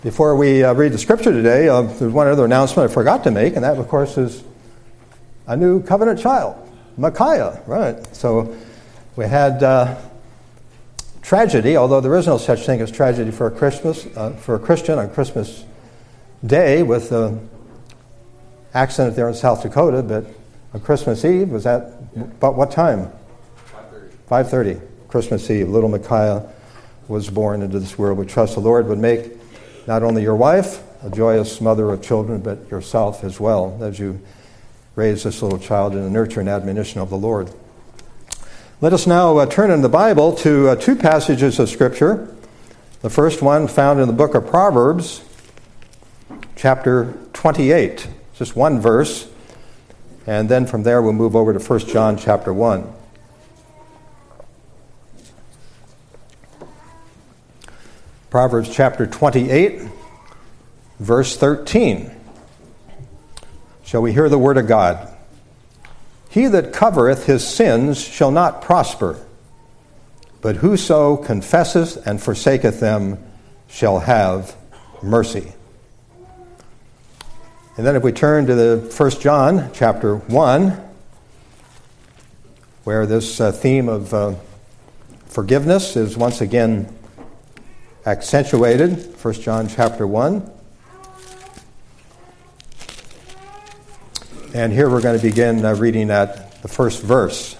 Before we read the scripture today, there's one other announcement I forgot to make, and that, of course, is a new covenant child, Micaiah, right? So we had tragedy, although there is no such thing as tragedy for a Christian on Christmas Day with the accident there in South Dakota, but on Christmas Eve, was that about what time? 5:30. Christmas Eve, little Micaiah was born into this world. We trust the Lord would make not only your wife a joyous mother of children, but yourself as well, as you raise this little child in the nurture and admonition of the Lord. Let us now turn in the Bible to two passages of Scripture. The first one found in the book of Proverbs, chapter 28, just one verse, and then from there we'll move over to 1 John chapter 1. Proverbs chapter 28, verse 13. Shall we hear the word of God? He that covereth his sins shall not prosper, but whoso confesseth and forsaketh them shall have mercy. And then if we turn to the 1 John chapter 1, where this theme of forgiveness is once again accentuated, 1 John chapter 1. And here we're going to begin reading at the first verse,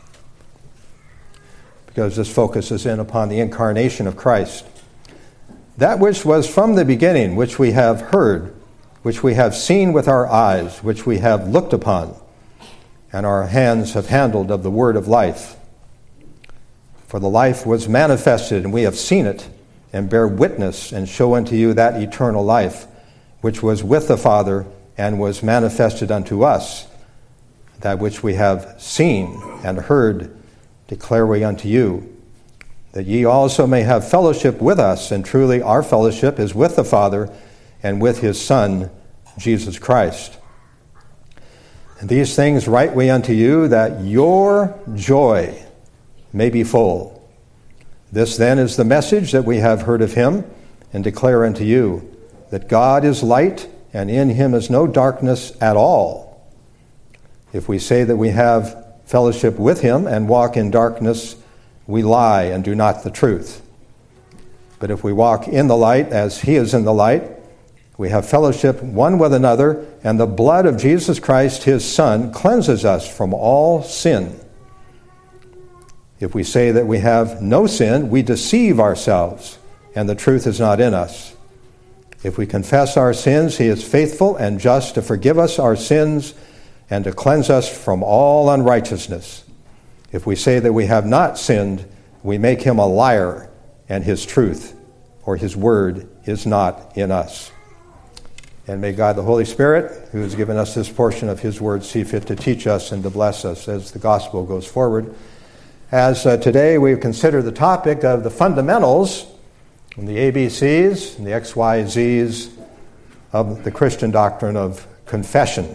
because this focuses in upon the incarnation of Christ. That which was from the beginning, which we have heard, which we have seen with our eyes, which we have looked upon, and our hands have handled of the word of life. For the life was manifested, and we have seen it, and bear witness, and show unto you that eternal life, which was with the Father, and was manifested unto us. That which we have seen and heard declare we unto you, that ye also may have fellowship with us, and truly our fellowship is with the Father, and with his Son, Jesus Christ. And these things write we unto you, that your joy may be full. This then is the message that we have heard of him, and declare unto you, that God is light, and in him is no darkness at all. If we say that we have fellowship with him and walk in darkness, we lie and do not the truth. But if we walk in the light as he is in the light, we have fellowship one with another, and the blood of Jesus Christ, his Son, cleanses us from all sin. If we say that we have no sin, we deceive ourselves, and the truth is not in us. If we confess our sins, he is faithful and just to forgive us our sins and to cleanse us from all unrighteousness. If we say that we have not sinned, we make him a liar, and his truth, or his word, is not in us. And may God the Holy Spirit, who has given us this portion of his word, see fit to teach us and to bless us as the gospel goes forward. As today we consider the topic of the fundamentals and the ABCs and the XYZs of the Christian doctrine of confession.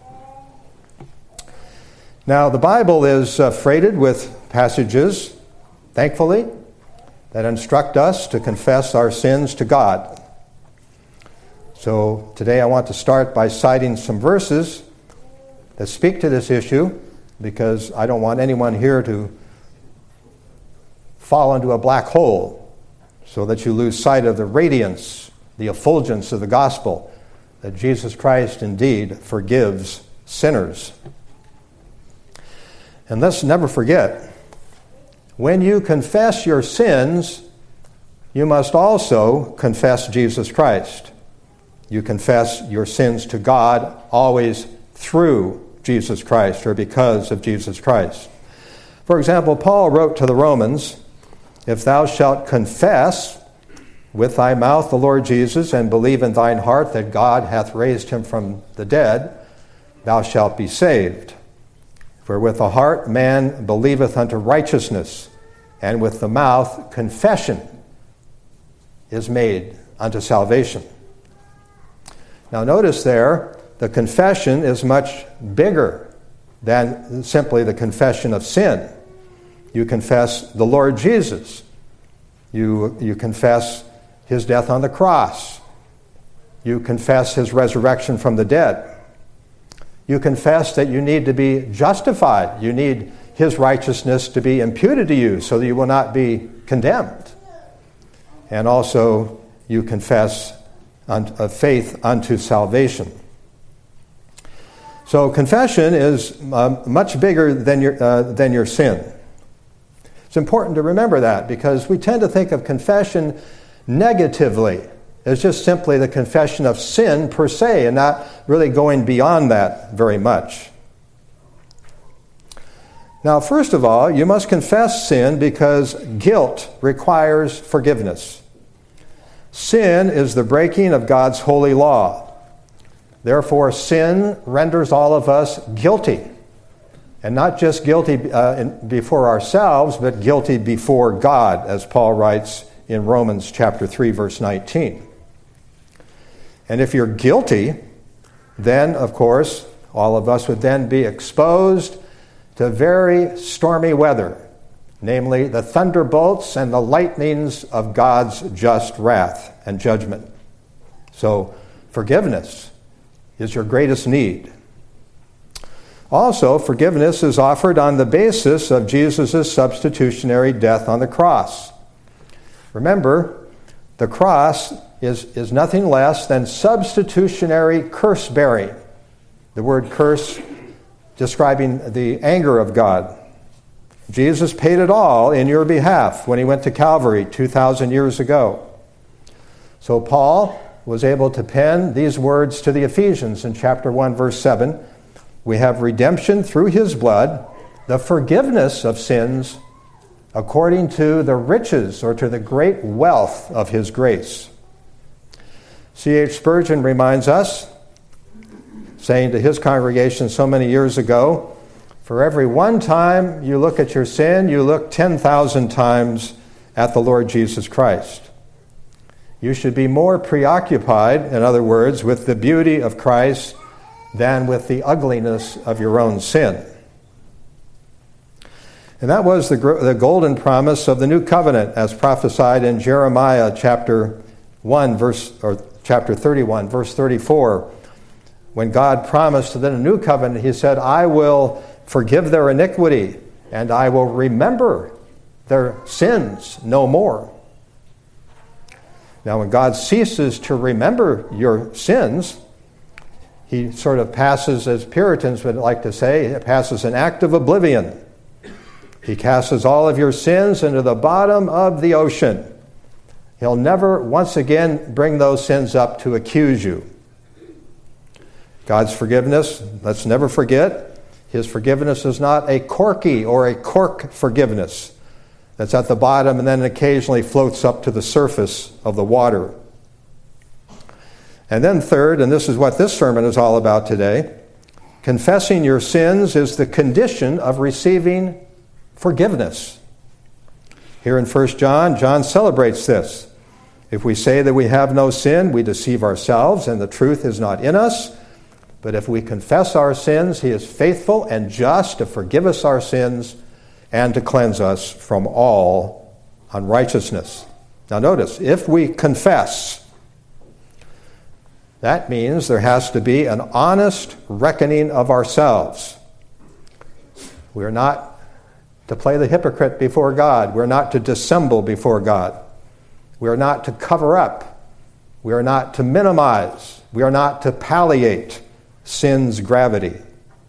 Now, the Bible is freighted with passages, thankfully, that instruct us to confess our sins to God. So today I want to start by citing some verses that speak to this issue, because I don't want anyone here to fall into a black hole so that you lose sight of the radiance, the effulgence of the gospel, that Jesus Christ indeed forgives sinners. And let's never forget, when you confess your sins, you must also confess Jesus Christ. You confess your sins to God always through Jesus Christ, or because of Jesus Christ. For example, Paul wrote to the Romans, if thou shalt confess with thy mouth the Lord Jesus, and believe in thine heart that God hath raised him from the dead, thou shalt be saved. For with the heart man believeth unto righteousness, and with the mouth confession is made unto salvation. Now notice there, the confession is much bigger than simply the confession of sin. You confess the Lord Jesus. You confess his death on the cross. You confess his resurrection from the dead. You confess that you need to be justified. You need his righteousness to be imputed to you so that you will not be condemned. And also, you confess faith unto salvation. So confession is much bigger than your sin. It's important to remember that because we tend to think of confession negatively. It's just simply the confession of sin per se and not really going beyond that very much. Now, first of all, you must confess sin because guilt requires forgiveness. Sin is the breaking of God's holy law. Therefore, sin renders all of us guilty. And not just guilty before ourselves, but guilty before God, as Paul writes in Romans chapter 3, verse 19. And if you're guilty, then, of course, all of us would then be exposed to very stormy weather, namely the thunderbolts and the lightnings of God's just wrath and judgment. So, forgiveness is your greatest need. Also, forgiveness is offered on the basis of Jesus' substitutionary death on the cross. Remember, the cross is nothing less than substitutionary curse-bearing. The word curse describing the anger of God. Jesus paid it all in your behalf when he went to Calvary 2,000 years ago. So Paul was able to pen these words to the Ephesians in chapter 1, verse 7. We have redemption through his blood, the forgiveness of sins, according to the riches or to the great wealth of his grace. C.H. Spurgeon reminds us, saying to his congregation so many years ago, for every one time you look at your sin, you look 10,000 times at the Lord Jesus Christ. You should be more preoccupied, in other words, with the beauty of Christ than with the ugliness of your own sin. And that was the golden promise of the new covenant as prophesied in Jeremiah chapter 31, verse 34. When God promised in the new covenant, he said, I will forgive their iniquity and I will remember their sins no more. Now, when God ceases to remember your sins, he sort of passes, as Puritans would like to say, it passes an act of oblivion. He casts all of your sins into the bottom of the ocean. He'll never once again bring those sins up to accuse you. God's forgiveness, let's never forget, his forgiveness is not a corky or a cork forgiveness that's at the bottom and then occasionally floats up to the surface of the water. And then third, and this is what this sermon is all about today, confessing your sins is the condition of receiving forgiveness. Here in 1 John, John celebrates this. If we say that we have no sin, we deceive ourselves and the truth is not in us. But if we confess our sins, he is faithful and just to forgive us our sins and to cleanse us from all unrighteousness. Now notice, if we confess, that means there has to be an honest reckoning of ourselves. We are not to play the hypocrite before God. We're not to dissemble before God. We are not to cover up. We are not to minimize. We are not to palliate sin's gravity.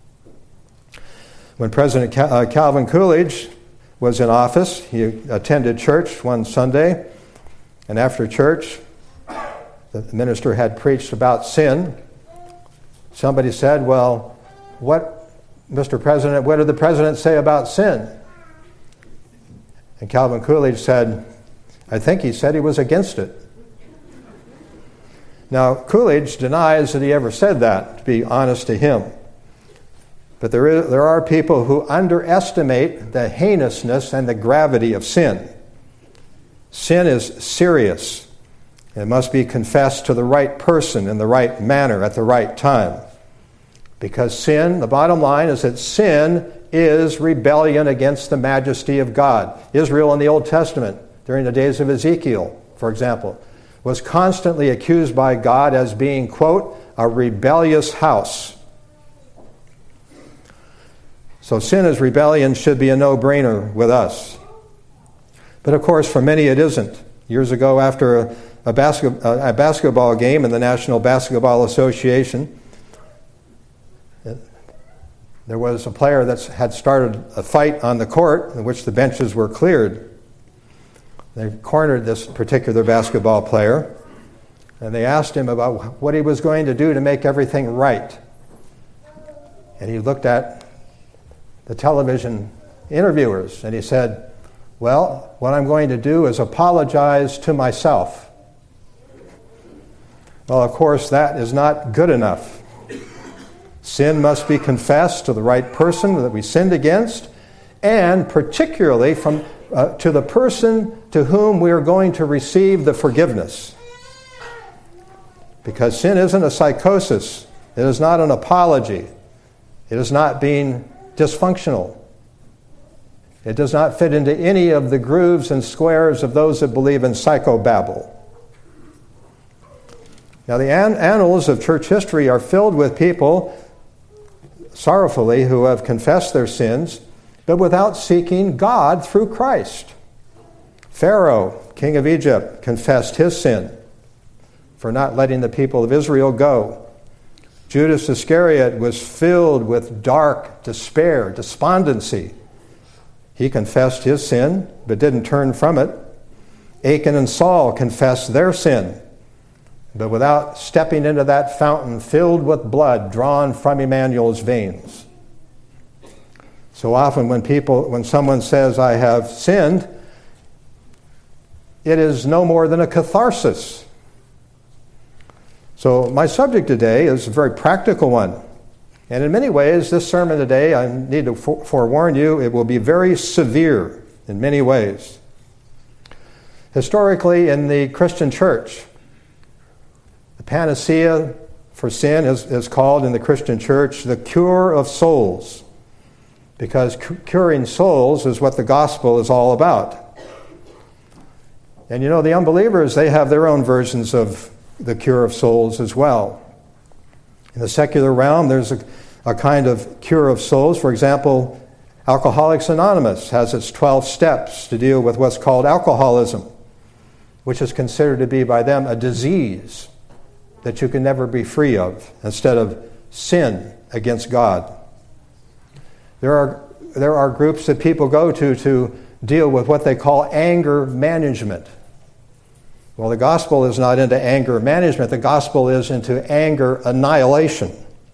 When President Calvin Coolidge was in office, he attended church one Sunday, and after church, the minister had preached about sin. Somebody said, well, Mr. President, what did the president say about sin? And Calvin Coolidge said, I think he said he was against it. Now, Coolidge denies that he ever said that, to be honest to him. But there are people who underestimate the heinousness and the gravity of sin. Sin is serious. It must be confessed to the right person in the right manner at the right time. Because sin, the bottom line is that sin is rebellion against the majesty of God. Israel in the Old Testament, during the days of Ezekiel, for example, was constantly accused by God as being, quote, a rebellious house. So sin as rebellion should be a no-brainer with us. But of course, for many it isn't. Years ago, after a basketball game in the National Basketball Association, there was a player that had started a fight on the court in which the benches were cleared. They cornered this particular basketball player, and they asked him about what he was going to do to make everything right. And he looked at the television interviewers, and he said, well, what I'm going to do is apologize to myself. Well, of course, that is not good enough. Sin must be confessed to the right person that we sinned against, and particularly to the person to whom we are going to receive the forgiveness. Because sin isn't a psychosis. It is not an apology. It is not being dysfunctional. It does not fit into any of the grooves and squares of those that believe in psychobabble. Now, the annals of church history are filled with people, sorrowfully, who have confessed their sins, but without seeking God through Christ. Pharaoh, king of Egypt, confessed his sin for not letting the people of Israel go. Judas Iscariot was filled with dark despair, despondency. He confessed his sin, but didn't turn from it. Achan and Saul confessed their sin, but without stepping into that fountain filled with blood drawn from Emmanuel's veins. So often when someone says, I have sinned, it is no more than a catharsis. So my subject today is a very practical one. And in many ways, this sermon today, I need to forewarn you, it will be very severe in many ways. Historically, in the Christian church, the panacea for sin is called in the Christian church the cure of souls, because curing souls is what the gospel is all about. And you know, the unbelievers, they have their own versions of the cure of souls as well. In the secular realm, there's a kind of cure of souls. For example, Alcoholics Anonymous has its 12 steps to deal with what's called alcoholism, which is considered to be by them a disease that you can never be free of, instead of sin against God. There are groups that people go to deal with what they call anger management. Well, the gospel is not into anger management. The gospel is into anger annihilation.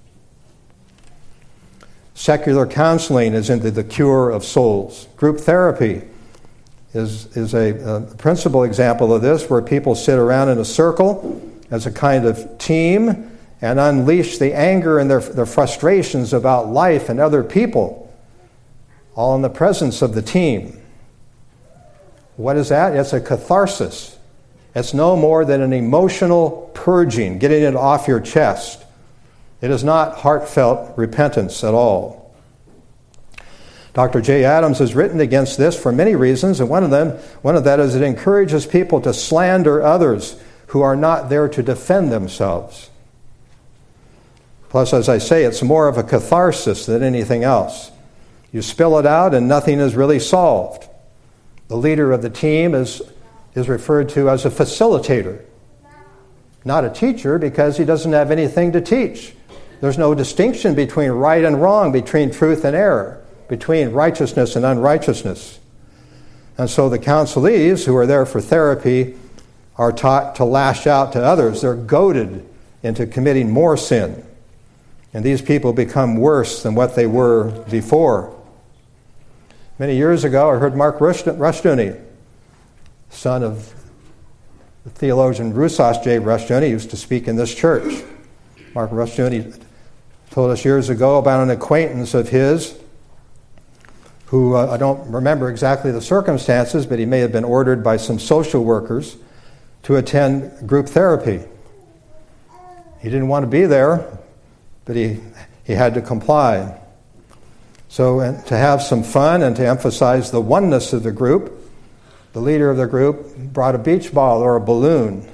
Secular counseling is into the cure of souls. Group therapy is a principal example of this, where people sit around in a circle as a kind of team and unleash the anger and their frustrations about life and other people, all in the presence of the team. What is that? It's a catharsis. It's no more than an emotional purging, getting it off your chest. It is not heartfelt repentance at all. Dr. J. Adams has written against this for many reasons, and one of that is it encourages people to slander others who are not there to defend themselves. Plus, as I say, it's more of a catharsis than anything else. You spill it out and nothing is really solved. The leader of the team is referred to as a facilitator, not a teacher, because he doesn't have anything to teach. There's no distinction between right and wrong, between truth and error, between righteousness and unrighteousness. And so the counselees who are there for therapy are taught to lash out to others. They're goaded into committing more sin. And these people become worse than what they were before. Many years ago, I heard Mark Rushdoony, son of the theologian Rousas J. Rushdoony, used to speak in this church. Mark Rushdoony told us years ago about an acquaintance of his who, I don't remember exactly the circumstances, but he may have been ordered by some social workers to attend group therapy. He didn't want to be there, but he had to comply. So to have some fun and to emphasize the oneness of the group, the leader of the group brought a beach ball or a balloon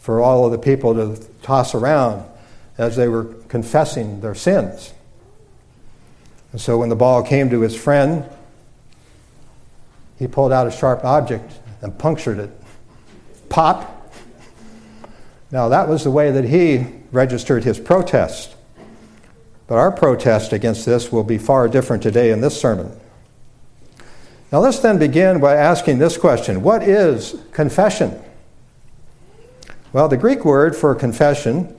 for all of the people to toss around as they were confessing their sins. And so when the ball came to his friend, he pulled out a sharp object and punctured it. Pop! Now that was the way that he registered his protest. But our protest against this will be far different today in this sermon. Now let's then begin by asking this question. What is confession? Well, the Greek word for confession,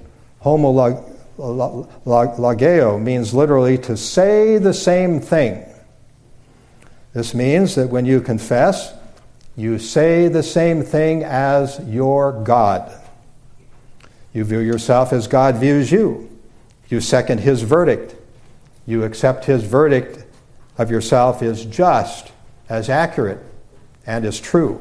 homologeo, means literally to say the same thing. This means that when you confess, you say the same thing as your God. You view yourself as God views you. You second his verdict. You accept his verdict of yourself as just, as accurate, and as true.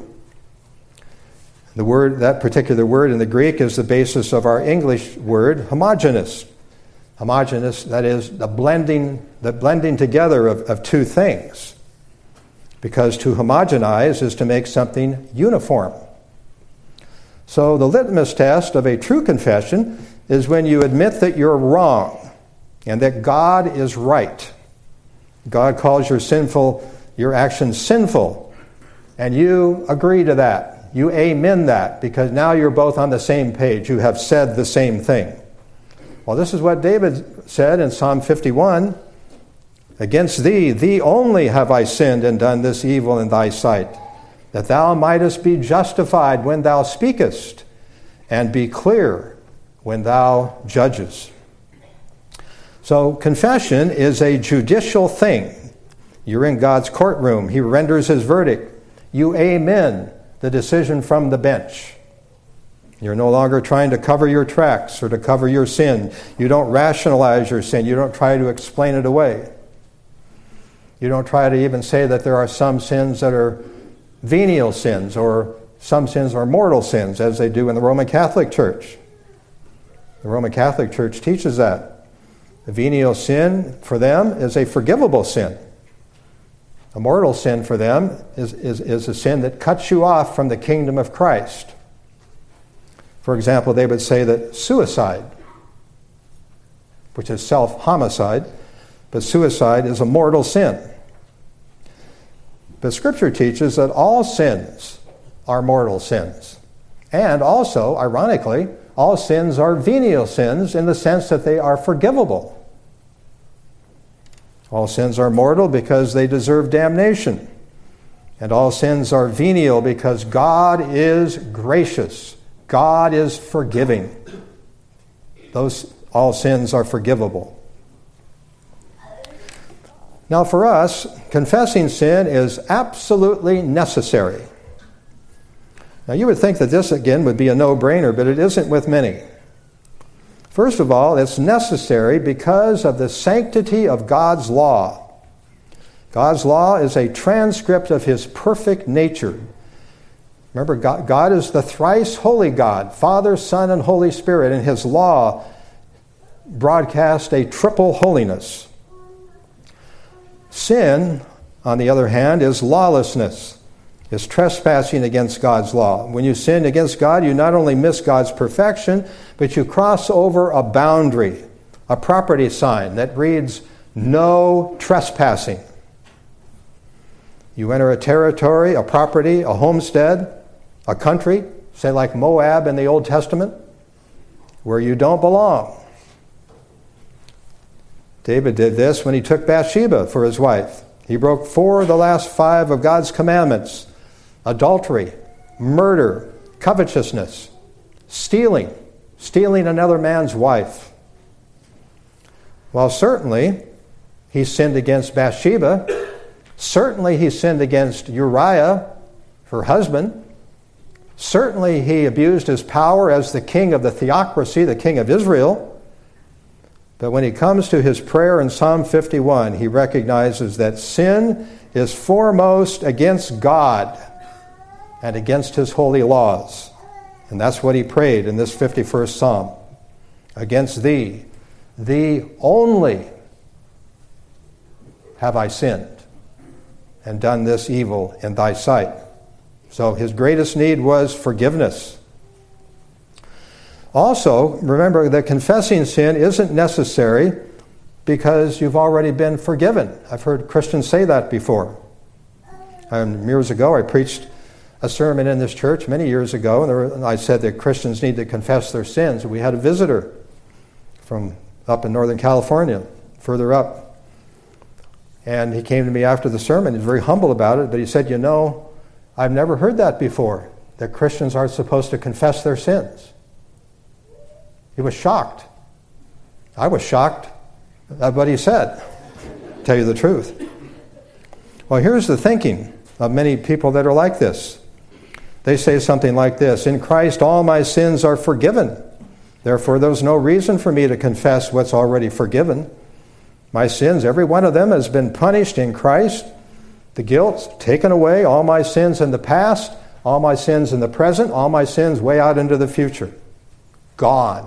That particular word in the Greek is the basis of our English word, homogeneous. Homogeneous, that is, the blending together of two things. Because to homogenize is to make something uniform. So the litmus test of a true confession is when you admit that you're wrong and that God is right. God calls your actions sinful, and you agree to that. You amen that, because now you're both on the same page. You have said the same thing. Well, this is what David said in Psalm 51. Against thee only have I sinned and done this evil in thy sight, that thou mightest be justified when thou speakest, and be clear when thou judgest. So confession is a judicial thing. You're in God's courtroom. He renders his verdict. You amen the decision from the bench. You're no longer trying to cover your tracks or to cover your sin. You don't rationalize your sin. You don't try to explain it away. You don't try to even say that there are some sins that are venial sins or some sins are mortal sins, as they do in the Roman Catholic Church. The Roman Catholic Church teaches that. The venial sin for them is a forgivable sin. A mortal sin for them is a sin that cuts you off from the kingdom of Christ. For example, they would say that suicide, which is self-homicide, but suicide is a mortal sin. But Scripture teaches that all sins are mortal sins. And also, ironically, all sins are venial sins in the sense that they are forgivable. All sins are mortal because they deserve damnation. And all sins are venial because God is gracious. God is forgiving. All sins are forgivable. Now for us, confessing sin is absolutely necessary. Now you would think that this again would be a no-brainer, but it isn't with many. First of all, it's necessary because of the sanctity of God's law. God's law is a transcript of his perfect nature. Remember, God is the thrice holy God, Father, Son, and Holy Spirit, and his law broadcasts a triple holiness. Sin, on the other hand, is lawlessness. It's trespassing against God's law. When you sin against God, you not only miss God's perfection, but you cross over a boundary, a property sign that reads, "No trespassing." You enter a territory, a property, a homestead, a country, say like Moab in the Old Testament, where you don't belong. David did this when he took Bathsheba for his wife. He broke 4 of the last 5 of God's commandments: adultery, murder, covetousness, stealing another man's wife. While certainly he sinned against Bathsheba, certainly he sinned against Uriah, her husband, certainly he abused his power as the king of the theocracy, the king of Israel. But when he comes to his prayer in Psalm 51, he recognizes that sin is foremost against God and against his holy laws. And that's what he prayed in this 51st Psalm. Against thee only have I sinned and done this evil in thy sight. So his greatest need was forgiveness. Also, remember that confessing sin isn't necessary because you've already been forgiven. I've heard Christians say that before. Years ago, I preached a sermon in this church many years ago, and I said that Christians need to confess their sins. We had a visitor from up in Northern California, further up. And he came to me after the sermon. He was very humble about it, but he said, I've never heard that before, that Christians aren't supposed to confess their sins. He was shocked. I was shocked at what he said, to tell you the truth. Well, here's the thinking of many people that are like this. They say something like this: in Christ all my sins are forgiven. Therefore, there's no reason for me to confess what's already forgiven. My sins, every one of them, has been punished in Christ. The guilt's taken away. All my sins in the past, all my sins in the present, all my sins way out into the future. Gone.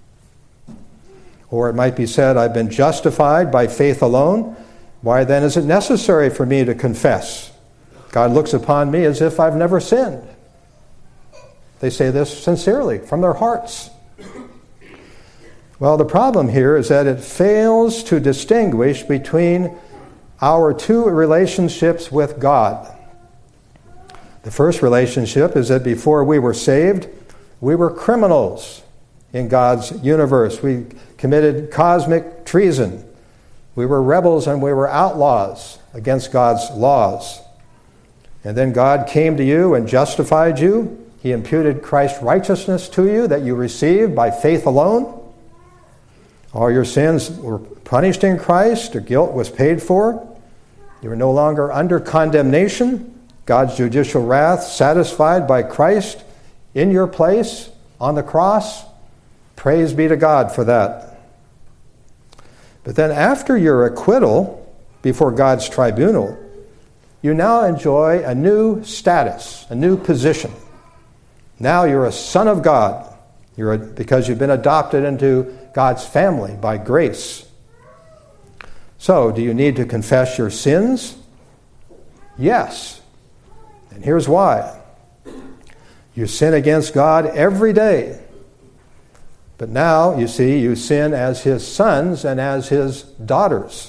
Or it might be said, I've been justified by faith alone. Why then is it necessary for me to confess? God looks upon me as if I've never sinned. They say this sincerely, from their hearts. Well, the problem here is that it fails to distinguish between our two relationships with God. The first relationship is that before we were saved, we were criminals in God's universe. We committed cosmic treason. We were rebels and we were outlaws against God's laws. And then God came to you and justified you. He imputed Christ's righteousness to you that you received by faith alone. All your sins were punished in Christ. Your guilt was paid for. You were no longer under condemnation. God's judicial wrath satisfied by Christ in your place on the cross. Praise be to God for that. But then after your acquittal before God's tribunal, you now enjoy a new status, a new position. Now you're a son of God. Because you've been adopted into God's family by grace. So, do you need to confess your sins? Yes. And here's why. You sin against God every day. But now, you see, you sin as His sons and as His daughters.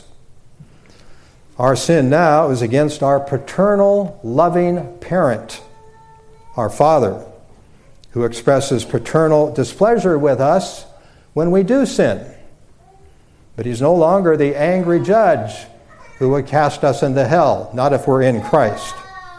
Our sin now is against our paternal, loving parent, our Father, who expresses paternal displeasure with us when we do sin. But He's no longer the angry judge who would cast us into hell, not if we're in Christ.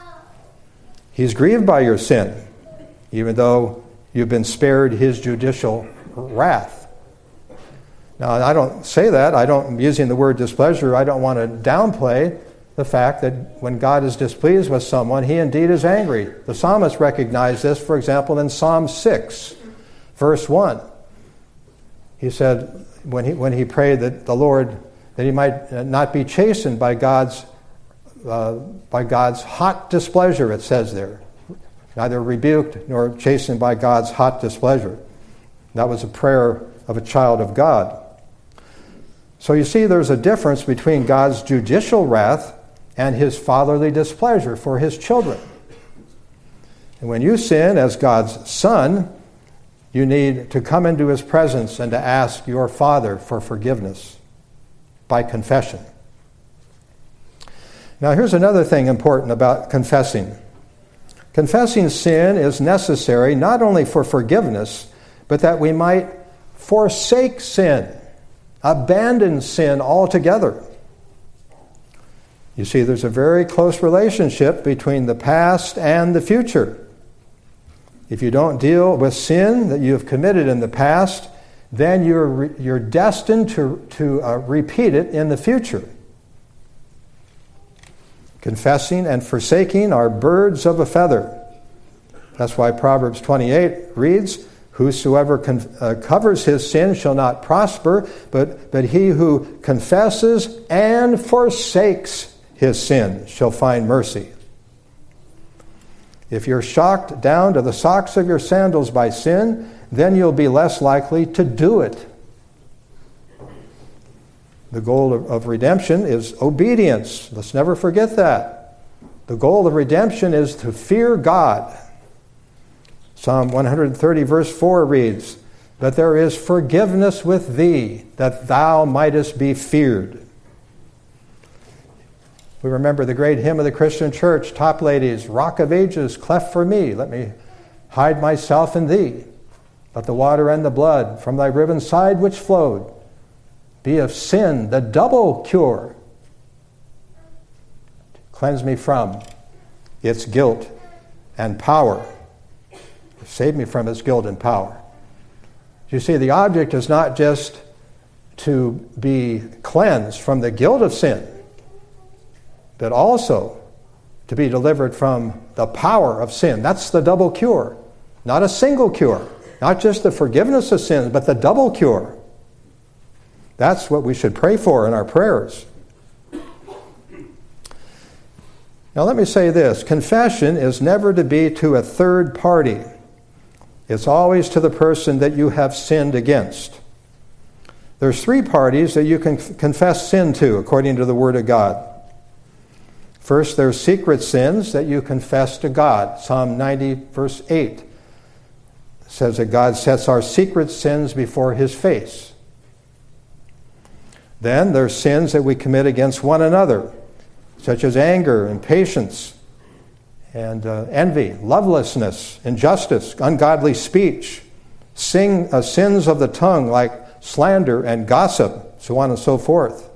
He's grieved by your sin, even though you've been spared His judicial wrath. Now, I don't say that. I'm using the word displeasure. I don't want to downplay the fact that when God is displeased with someone, He indeed is angry. The psalmist recognized this, for example, in Psalm 6, verse 1. He said, when he prayed that the Lord, that he might not be chastened by God's hot displeasure, it says there. Neither rebuked nor chastened by God's hot displeasure. That was a prayer of a child of God. So you see, there's a difference between God's judicial wrath and His fatherly displeasure for His children. And when you sin as God's son, you need to come into His presence and to ask your Father for forgiveness by confession. Now, here's another thing important about confessing. Confessing sin is necessary not only for forgiveness, but that we might forsake sin, abandon sin altogether. You see, there's a very close relationship between the past and the future. If you don't deal with sin that you have committed in the past, then you're destined to repeat it in the future. Confessing and forsaking are birds of a feather. That's why Proverbs 28 reads, "Whosoever covers his sin shall not prosper, but he who confesses and forsakes his sin shall find mercy." If you're shocked down to the socks of your sandals by sin, then you'll be less likely to do it. The goal of redemption is obedience. Let's never forget that. The goal of redemption is to fear God. Psalm 130 verse 4 reads, but there is forgiveness with thee, that thou mightest be feared. We remember the great hymn of the Christian church, Topladies, Rock of Ages, cleft for me, let me hide myself in thee. Let the water and the blood from thy riven side which flowed be of sin the double cure. Cleanse me from its guilt and power. Save me from its guilt and power. You see, the object is not just to be cleansed from the guilt of sin, but also to be delivered from the power of sin. That's the double cure. Not a single cure. Not just the forgiveness of sins, but the double cure. That's what we should pray for in our prayers. Now let me say this. Confession is never to be to a third party. It's always to the person that you have sinned against. There's three parties that you can confess sin to, according to the Word of God. First, there's secret sins that you confess to God. Psalm 90, verse 8 says that God sets our secret sins before His face. Then there's sins that we commit against one another, such as anger, impatience, and envy, lovelessness, injustice, ungodly speech, sins of the tongue like slander and gossip, so on and so forth.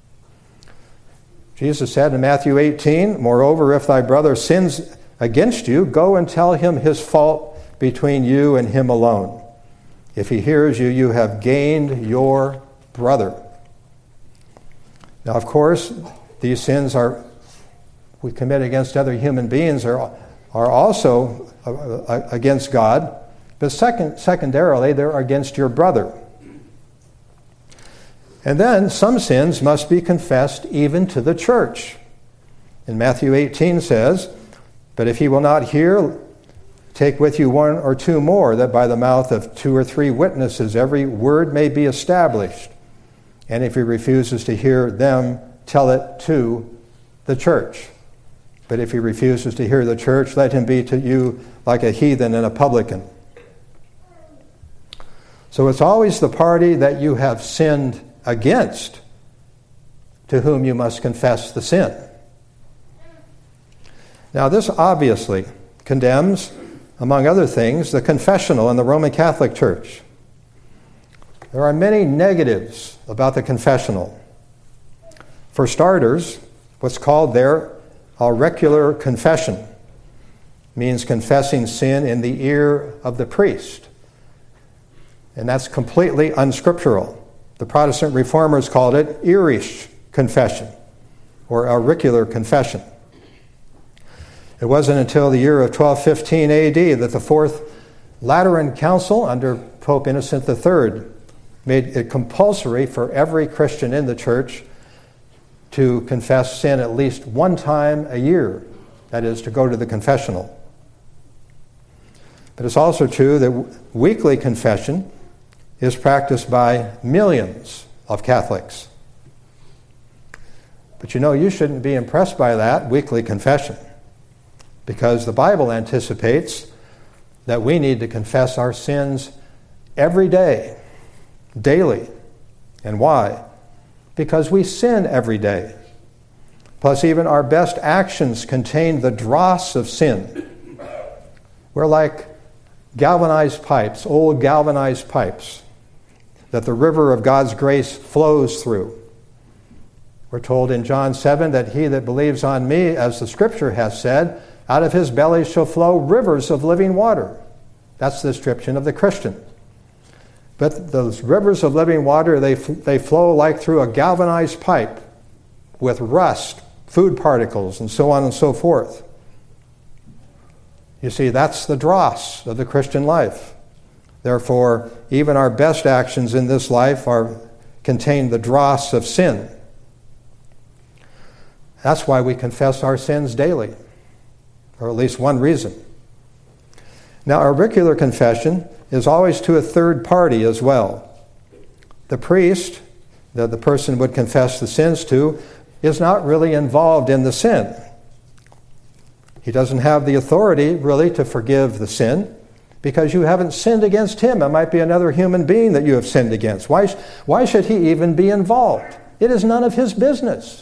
Jesus said in Matthew 18, moreover, if thy brother sins against you, go and tell him his fault between you and him alone. If he hears you, you have gained your brother. Now, of course, these sins we commit against other human beings are also against God, but secondarily, they're against your brother. And then some sins must be confessed even to the church. In Matthew 18 says, but if he will not hear, take with you one or two more, that by the mouth of two or three witnesses every word may be established. And if he refuses to hear them, tell it to the church. But if he refuses to hear the church, let him be to you like a heathen and a publican. So it's always the party that you have sinned against to whom you must confess the sin. Now, this obviously condemns, among other things, the confessional in the Roman Catholic Church. There are many negatives about the confessional. For starters, what's called there auricular confession means confessing sin in the ear of the priest. And that's completely unscriptural. The Protestant reformers called it earish confession or auricular confession. It wasn't until the year of 1215 AD that the Fourth Lateran Council under Pope Innocent III made it compulsory for every Christian in the church to confess sin at least one time a year, that is, to go to the confessional. But it's also true that weekly confession is practiced by millions of Catholics. But you shouldn't be impressed by that weekly confession, because the Bible anticipates that we need to confess our sins every day, daily. And why? Because we sin every day. Plus, even our best actions contain the dross of sin. We're like galvanized pipes, old galvanized pipes, that the river of God's grace flows through. We're told in John 7 that he that believes on me, as the Scripture has said, out of his belly shall flow rivers of living water. That's the description of the Christian. But those rivers of living water, they flow like through a galvanized pipe with rust, food particles, and so on and so forth. You see, that's the dross of the Christian life. Therefore, even our best actions in this life contain the dross of sin. That's why we confess our sins daily, or at least one reason. Now, auricular confession is always to a third party as well. The priest that the person would confess the sins to is not really involved in the sin. He doesn't have the authority really to forgive the sin. because you haven't sinned against him. It might be another human being that you have sinned against. Why should he even be involved? It is none of his business.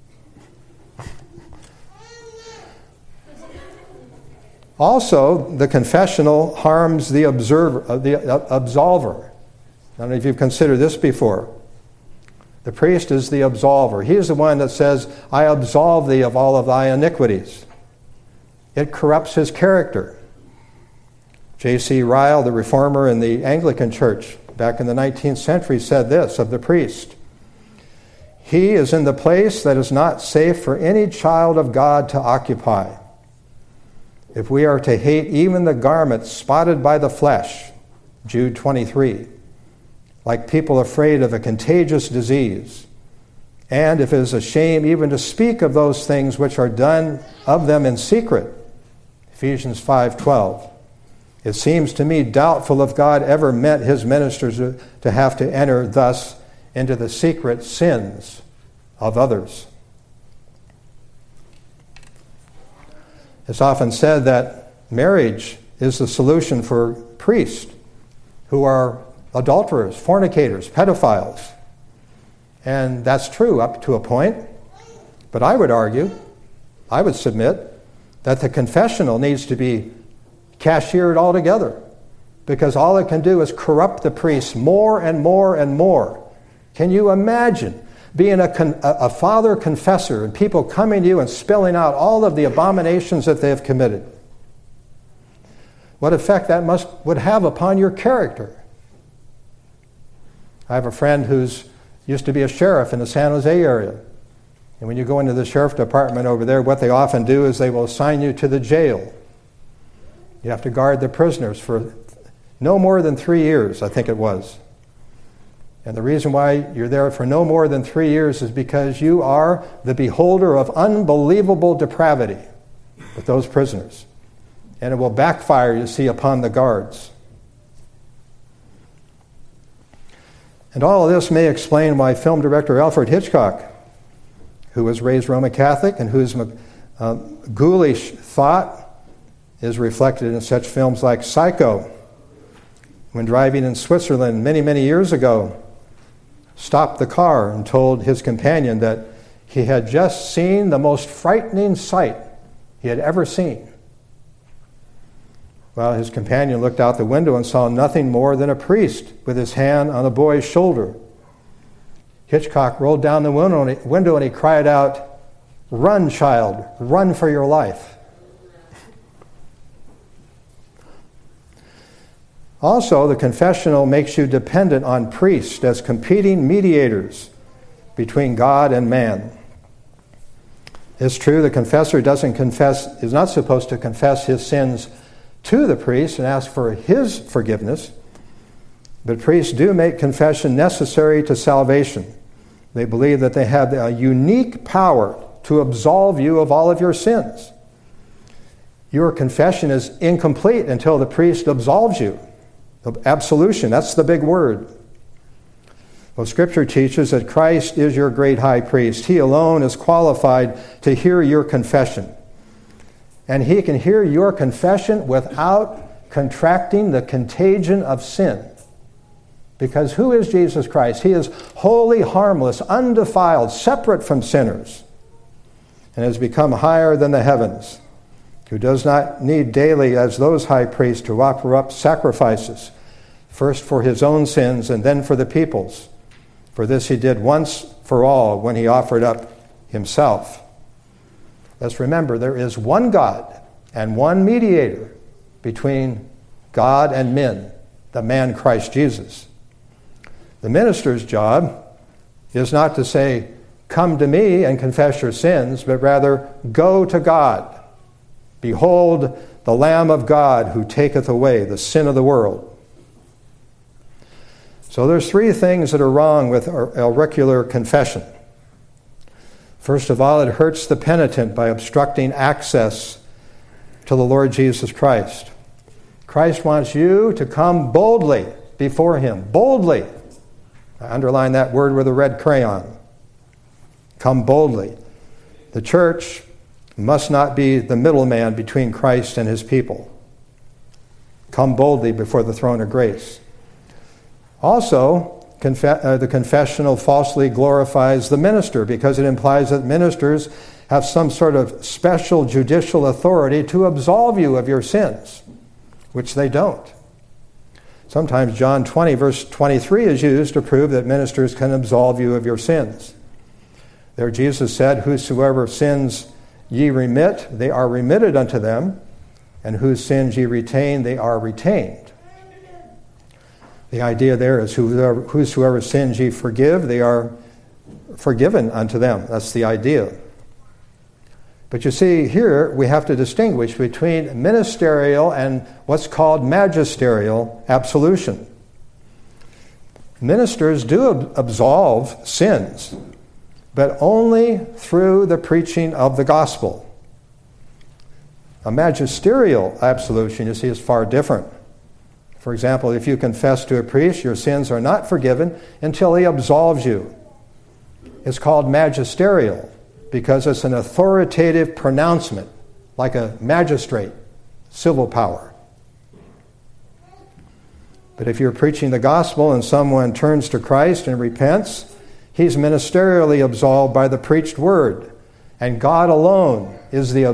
Also, the confessional harms the absolver. I don't know if you've considered this before. The priest is the absolver. He is the one that says, I absolve thee of all of thy iniquities. It corrupts his character. J.C. Ryle, the reformer in the Anglican Church back in the 19th century, said this of the priest: he is in the place that is not safe for any child of God to occupy. If we are to hate even the garment spotted by the flesh, Jude 23, like people afraid of a contagious disease, and if it is a shame even to speak of those things which are done of them in secret, Ephesians 5:12, it seems to me doubtful if God ever meant his ministers to have to enter thus into the secret sins of others. It's often said that marriage is the solution for priests who are adulterers, fornicators, pedophiles. And that's true up to a point. But I would argue, I would submit, that the confessional needs to be cashiered altogether, because all it can do is corrupt the priest more and more and more. Can you imagine being a father confessor and people coming to you and spilling out all of the abominations that they have committed? What effect that would have upon your character? I have a friend who's used to be a sheriff in the San Jose area. And when you go into the sheriff department over there, what they often do is they will assign you to the jail. You have to guard the prisoners for no more than 3 years, I think it was. And the reason why you're there for no more than 3 years is because you are the beholder of unbelievable depravity with those prisoners. And it will backfire, you see, upon the guards. And all of this may explain why film director Alfred Hitchcock, who was raised Roman Catholic and whose ghoulish thought is reflected in such films like Psycho, when driving in Switzerland many, many years ago, stopped the car and told his companion that he had just seen the most frightening sight he had ever seen. Well, his companion looked out the window and saw nothing more than a priest with his hand on the boy's shoulder. Hitchcock rolled down the window and he cried out, "Run, child, run for your life." Also, the confessional makes you dependent on priests as competing mediators between God and man. It's true, the confessor is not supposed to confess his sins to the priest and ask for his forgiveness, but priests do make confession necessary to salvation. They believe that they have a unique power to absolve you of all of your sins. Your confession is incomplete until the priest absolves you. Absolution, that's the big word. Well, Scripture teaches that Christ is your great high priest. He alone is qualified to hear your confession. And he can hear your confession without contracting the contagion of sin. Because who is Jesus Christ? He is holy, harmless, undefiled, separate from sinners, and has become higher than the heavens, who does not need daily, as those high priests, to offer up sacrifices, first for his own sins and then for the people's. For this he did once for all when he offered up himself. Let's remember, there is one God and one mediator between God and men, the man Christ Jesus. The minister's job is not to say, "Come to me and confess your sins," but rather, "Go to God. Behold the Lamb of God who taketh away the sin of the world." So there's 3 things that are wrong with auricular confession. First of all, it hurts the penitent by obstructing access to the Lord Jesus Christ. Christ wants you to come boldly before him. Boldly. I underline that word with a red crayon. Come boldly. The church must not be the middleman between Christ and his people. come boldly before the throne of grace. Also, the confessional falsely glorifies the minister because it implies that ministers have some sort of special judicial authority to absolve you of your sins, which they don't. Sometimes John 20, verse 23 is used to prove that ministers can absolve you of your sins. There Jesus said, "Whosoever sins ye remit, they are remitted unto them, and whose sins ye retain, they are retained." The idea there is whosoever sins ye forgive, they are forgiven unto them. That's the idea. But you see, here we have to distinguish between ministerial and what's called magisterial absolution. Ministers do absolve sins, but only through the preaching of the gospel. A magisterial absolution, you see, is far different. For example, if you confess to a priest, your sins are not forgiven until he absolves you. It's called magisterial because it's an authoritative pronouncement, like a magistrate, civil power. But if you're preaching the gospel and someone turns to Christ and repents, he's ministerially absolved by the preached word, and God alone is the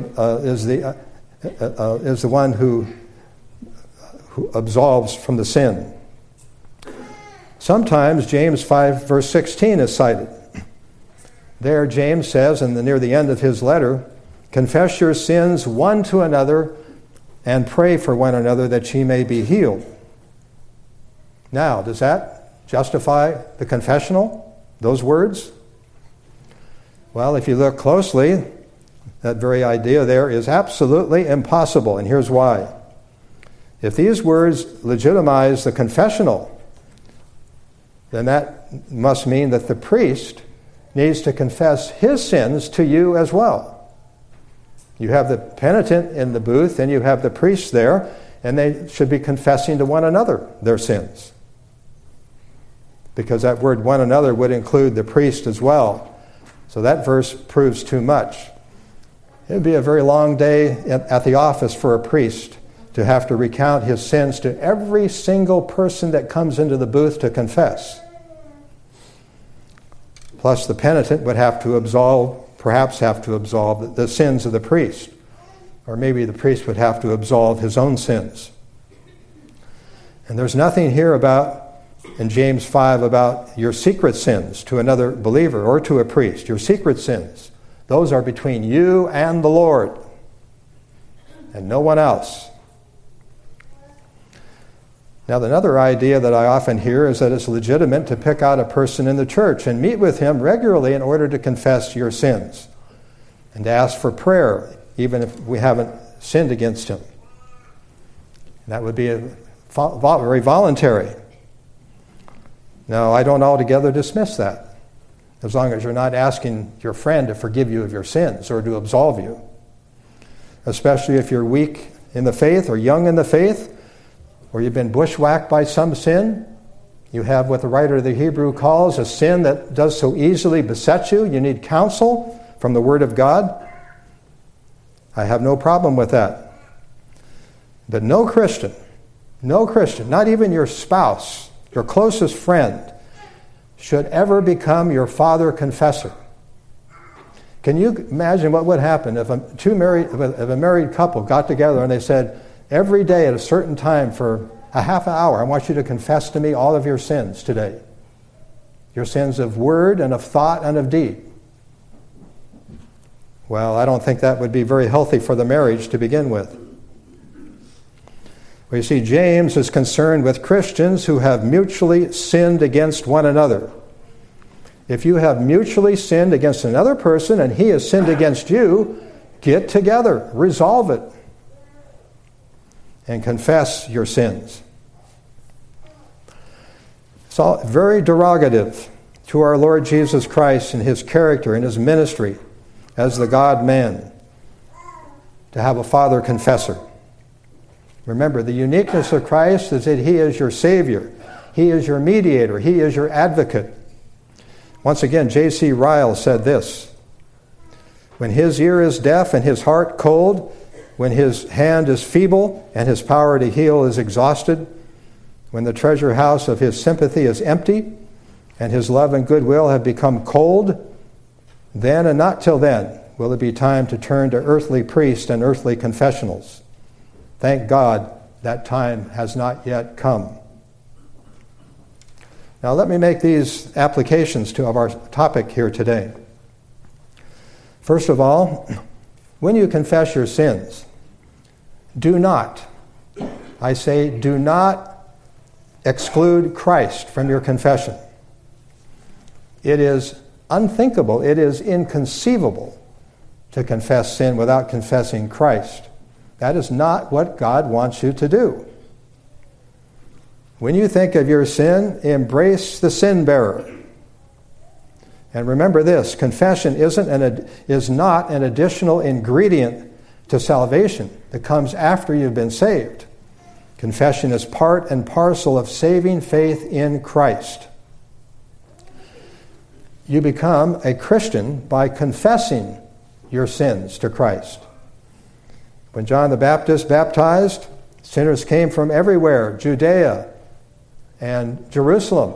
one who absolves from the sin. Sometimes James 5 verse 16 is cited. There James says, near the end of his letter, "Confess your sins one to another and pray for one another that ye may be healed." Now, does that justify the confessional, those words? Well, if you look closely, that very idea there is absolutely impossible, and here's why. If these words legitimize the confessional, then that must mean that the priest needs to confess his sins to you as well. You have the penitent in the booth and you have the priest there, and they should be confessing to one another their sins. Because that word "one another" would include the priest as well. So that verse proves too much. It would be a very long day at the office for a priest to have to recount his sins to every single person that comes into the booth to confess. Plus the penitent would perhaps have to absolve the sins of the priest. Or maybe the priest would have to absolve his own sins. And there's nothing here in James 5 about your secret sins to another believer or to a priest. Your secret sins, those are between you and the Lord and no one else. Now, another idea that I often hear is that it's legitimate to pick out a person in the church and meet with him regularly in order to confess your sins and to ask for prayer, even if we haven't sinned against him. And that would be very voluntary. Now, I don't altogether dismiss that, as long as you're not asking your friend to forgive you of your sins or to absolve you, especially if you're weak in the faith or young in the faith, or you've been bushwhacked by some sin. You have what the writer of the Hebrew calls a sin that does so easily beset you. You need counsel from the Word of God. I have no problem with that. But no Christian, not even your spouse, your closest friend, should ever become your father confessor. Can you imagine what would happen if a married couple got together and they said, every day at a certain time for a half an hour, I want you to confess to me all of your sins today. Your sins of word and of thought and of deed. Well, I don't think that would be very healthy for the marriage to begin with. Well, you see, James is concerned with Christians who have mutually sinned against one another. If you have mutually sinned against another person and he has sinned against you, get together, resolve it, and confess your sins. It's all very derogative to our Lord Jesus Christ and his character and his ministry as the God-man to have a father confessor. Remember, the uniqueness of Christ is that he is your Savior. He is your mediator. He is your advocate. Once again, J.C. Ryle said this: "When his ear is deaf and his heart cold, when his hand is feeble and his power to heal is exhausted, when the treasure house of his sympathy is empty and his love and goodwill have become cold, then and not till then will it be time to turn to earthly priests and earthly confessionals. Thank God that time has not yet come. Now let me make these applications of our topic here today. First of all, when you confess your sins, do not, I say, do not exclude Christ from your confession. It is unthinkable, it is inconceivable to confess sin without confessing Christ. That is not what God wants you to do. When you think of your sin, embrace the sin bearer. And remember this, confession is not an additional ingredient to salvation that comes after you've been saved. Confession is part and parcel of saving faith in Christ. You become a Christian by confessing your sins to Christ. When John the Baptist baptized, sinners came from everywhere, Judea and Jerusalem.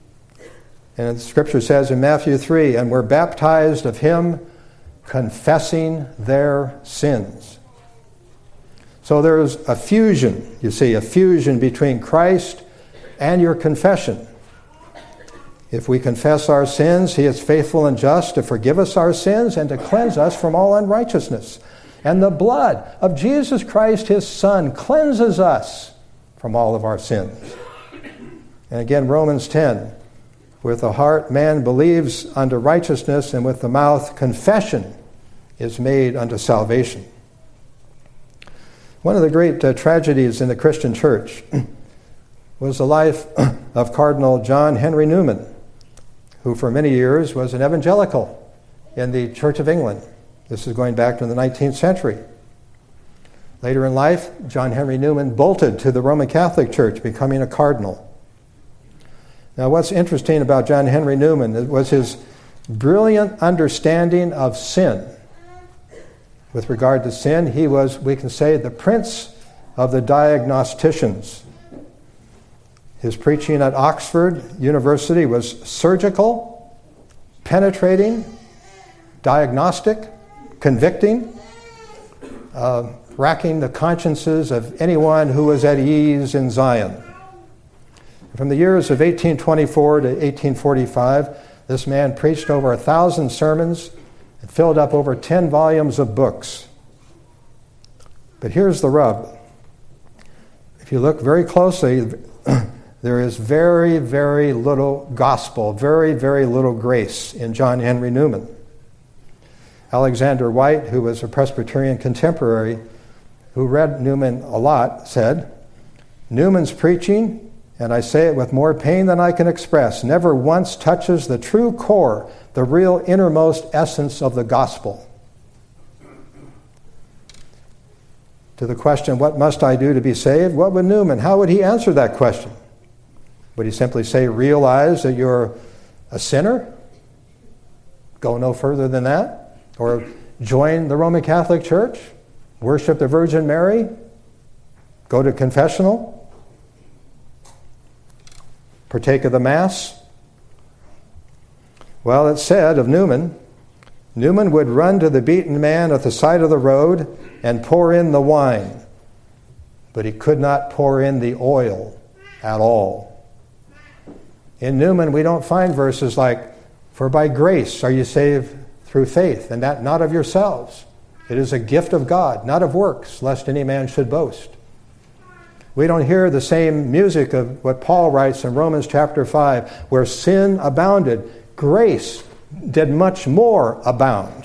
And the scripture says in Matthew 3, and were baptized of him, confessing their sins. So there's a fusion, you see, a fusion between Christ and your confession. If we confess our sins, he is faithful and just to forgive us our sins and to cleanse us from all unrighteousness. And the blood of Jesus Christ, his Son, cleanses us from all of our sins. And again, Romans 10, with the heart man believes unto righteousness, and with the mouth confession is made unto salvation. One of the great tragedies in the Christian church was the life of Cardinal John Henry Newman, who for many years was an evangelical in the Church of England. This is going back to the 19th century. Later in life, John Henry Newman bolted to the Roman Catholic Church, becoming a cardinal. Now, what's interesting about John Henry Newman was his brilliant understanding of sin. With regard to sin, he was, we can say, the prince of the diagnosticians. His preaching at Oxford University was surgical, penetrating, diagnostic, convicting, racking the consciences of anyone who was at ease in Zion. From the years of 1824 to 1845, this man preached over 1,000 sermons and filled up over 10 volumes of books. But here's the rub. If you look very closely, there is very, very little gospel, very, very little grace in John Henry Newman. Alexander White, who was a Presbyterian contemporary who read Newman a lot, said, Newman's preaching, and I say it with more pain than I can express, never once touches the true core, the real innermost essence of the gospel. To the question, what must I do to be saved? What would Newman, how would he answer that question? Would he simply say, realize that you're a sinner? Go no further than that? Or join the Roman Catholic Church? Worship the Virgin Mary? Go to confessional? Partake of the Mass? Well, it said of Newman would run to the beaten man at the side of the road and pour in the wine, but he could not pour in the oil at all. In Newman, we don't find verses like, for by grace are you saved through faith, and that not of yourselves. It is a gift of God, not of works, lest any man should boast. We don't hear the same music of what Paul writes in Romans chapter 5, where sin abounded, grace did much more abound.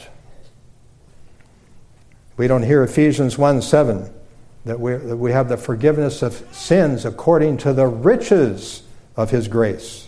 We don't hear Ephesians 1:7, that we have the forgiveness of sins according to the riches of his grace.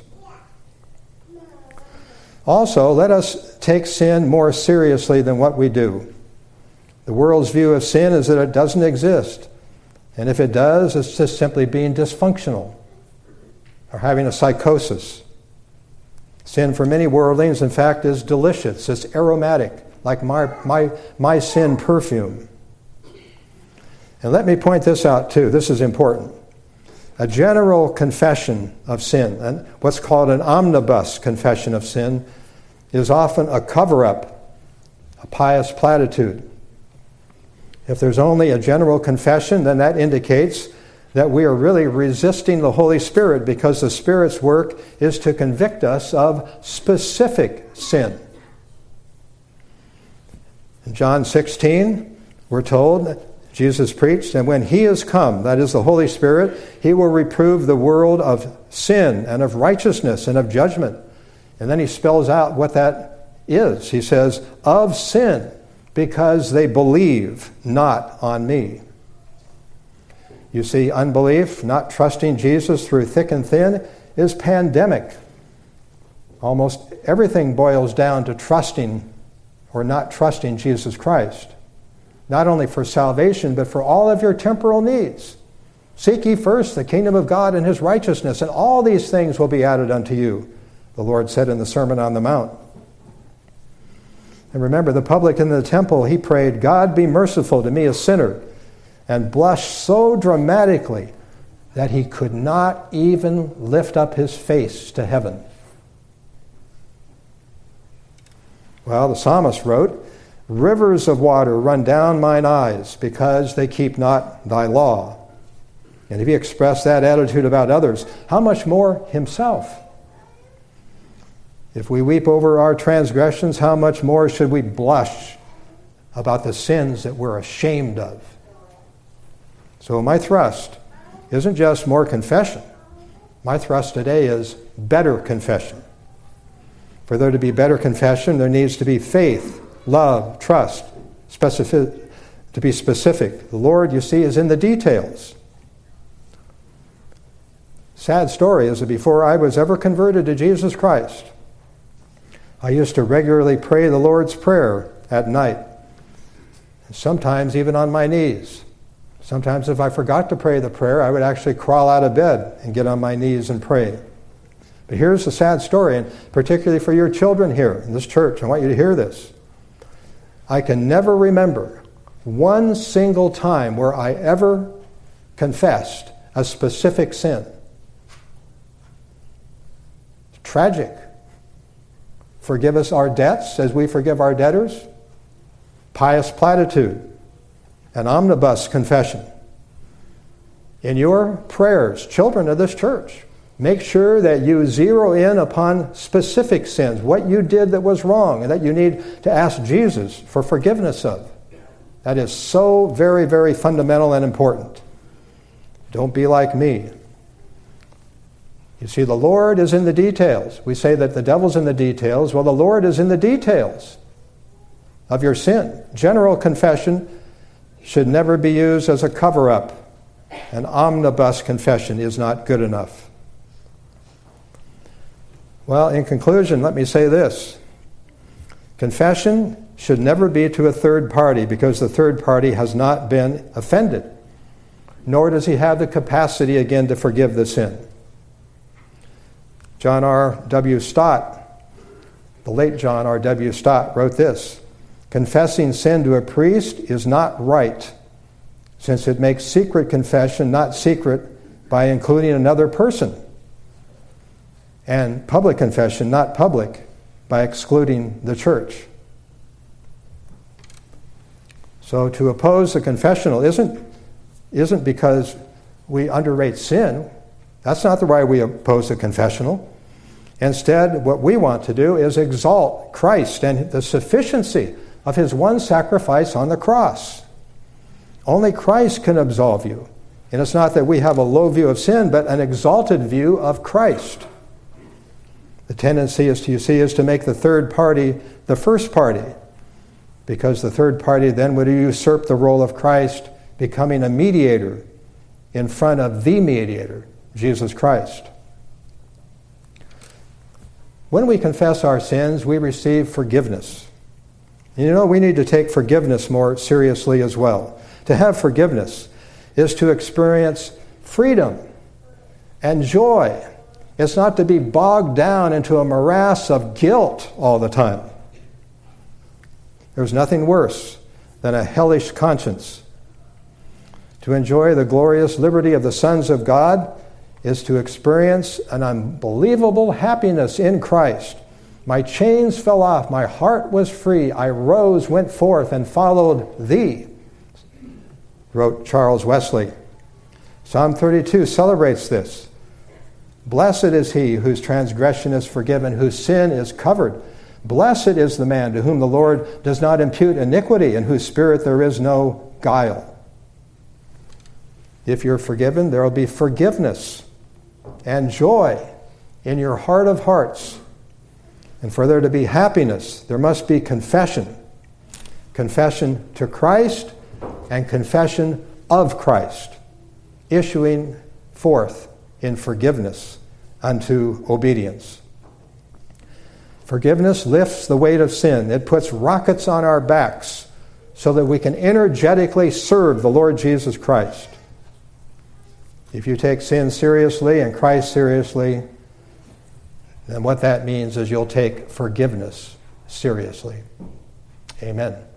Also, let us take sin more seriously than what we do. The world's view of sin is that it doesn't exist. And if it does, it's just simply being dysfunctional or having a psychosis. Sin for many worldlings, in fact, is delicious. It's aromatic, like my sin perfume. And let me point this out too. This is important. A general confession of sin, and what's called an omnibus confession of sin, is often a cover-up, a pious platitude. If there's only a general confession, then that indicates that we are really resisting the Holy Spirit, because the Spirit's work is to convict us of specific sin. In John 16, we're told, Jesus preached, and when He is come, that is the Holy Spirit, He will reprove the world of sin and of righteousness and of judgment. And then He spells out what that is. He says, of sin, because they believe not on me. You see, unbelief, not trusting Jesus through thick and thin, is pandemic. Almost everything boils down to trusting or not trusting Jesus Christ. Not only for salvation, but for all of your temporal needs. Seek ye first the kingdom of God and His righteousness, and all these things will be added unto you, the Lord said in the Sermon on the Mount. And remember, the publican in the temple, he prayed, God be merciful to me, a sinner, and blushed so dramatically that he could not even lift up his face to heaven. Well, the psalmist wrote, rivers of water run down mine eyes, because they keep not thy law. And if he expressed that attitude about others, how much more himself? If we weep over our transgressions, how much more should we blush about the sins that we're ashamed of? So my thrust isn't just more confession. My thrust today is better confession. For there to be better confession, there needs to be faith, love, trust, to be specific. The Lord, you see, is in the details. Sad story is that before I was ever converted to Jesus Christ, I used to regularly pray the Lord's Prayer at night, sometimes even on my knees. Sometimes if I forgot to pray the prayer, I would actually crawl out of bed and get on my knees and pray. But here's the sad story, and particularly for your children here in this church, I want you to hear this. I can never remember one single time where I ever confessed a specific sin. It's tragic. Forgive us our debts as we forgive our debtors. Pious platitude. An omnibus confession. In your prayers, children of this church, make sure that you zero in upon specific sins, what you did that was wrong, and that you need to ask Jesus for forgiveness of. That is so very, very fundamental and important. Don't be like me. You see, the Lord is in the details. We say that the devil's in the details. Well, the Lord is in the details of your sin. General confession should never be used as a cover-up. An omnibus confession is not good enough. Well, in conclusion, let me say this. Confession should never be to a third party, because the third party has not been offended, nor does he have the capacity again to forgive the sin. John R.W. Stott, the late John R.W. Stott, wrote this: confessing sin to a priest is not right, since it makes secret confession not secret by including another person, and public confession not public by excluding the church. So to oppose the confessional isn't because we underrate sin. That's not the way we oppose the confessional. Instead, what we want to do is exalt Christ and the sufficiency of His one sacrifice on the cross. Only Christ can absolve you. And it's not that we have a low view of sin, but an exalted view of Christ. The tendency is to make the third party the first party, because the third party then would usurp the role of Christ, becoming a mediator in front of the mediator, Jesus Christ. When we confess our sins, we receive forgiveness. You know, we need to take forgiveness more seriously as well. To have forgiveness is to experience freedom and joy. It's not to be bogged down into a morass of guilt all the time. There's nothing worse than a hellish conscience. To enjoy the glorious liberty of the sons of God is to experience an unbelievable happiness in Christ. My chains fell off, my heart was free, I rose, went forth, and followed thee, wrote Charles Wesley. Psalm 32 celebrates this. Blessed is he whose transgression is forgiven, whose sin is covered. Blessed is the man to whom the Lord does not impute iniquity, in whose spirit there is no guile. If you're forgiven, there will be forgiveness and joy in your heart of hearts. And for there to be happiness, there must be confession. Confession to Christ and confession of Christ, issuing forth in forgiveness unto obedience. Forgiveness lifts the weight of sin. It puts rockets on our backs so that we can energetically serve the Lord Jesus Christ. If you take sin seriously and Christ seriously, then what that means is you'll take forgiveness seriously. Amen.